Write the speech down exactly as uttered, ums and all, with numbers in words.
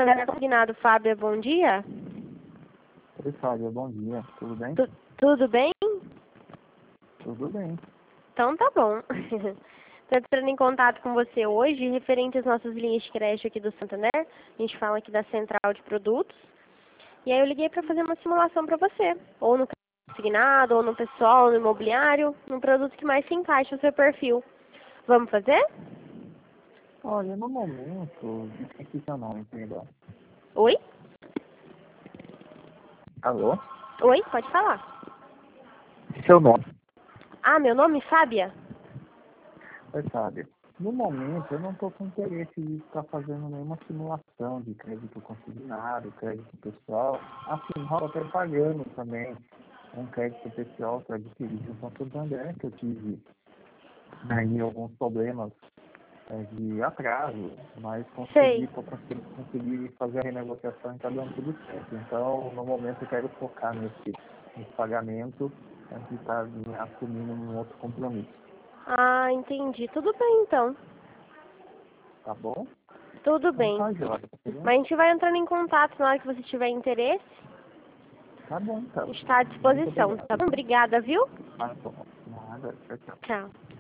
Consignado, Fábia, bom dia. Oi, Fábio, bom dia. Tudo bem? Tu, tudo bem? Tudo bem. Então tá bom. Estou entrando em contato com você hoje, referente às nossas linhas de crédito aqui do Santander. A gente fala aqui da central de produtos. E aí eu liguei para fazer uma simulação para você. Ou no consignado, ou no pessoal, no imobiliário, num produto que mais se encaixe no seu perfil. Vamos fazer? Olha, no momento, aqui seu nome, perdão. Oi? Alô? Oi, pode falar. Seu nome. Ah, meu nome é Fábia? Oi, Fábio. No momento, eu não estou com interesse em estar fazendo nenhuma simulação de crédito consignado, crédito pessoal. Assim, eu estou pagando também um crédito pessoal para adquirir junto ao Santander, que eu tive aí alguns problemas é, de atraso, mas consegui, Sei. tô consegui, consegui fazer a renegociação e está dando tudo certo. Então, no momento, eu quero focar nesse, nesse pagamento antes de estar me assumindo um outro compromisso. Ah, entendi. Tudo bem, então. Tá bom? Tudo Então bem. tá, Jorge. Mas a gente vai entrando em contato na hora que você tiver interesse. Tá bom, então. Está à Muito disposição, obrigado. tá bom? Obrigada, viu? Tá bom. Nada. Tchau, tchau. Tchau.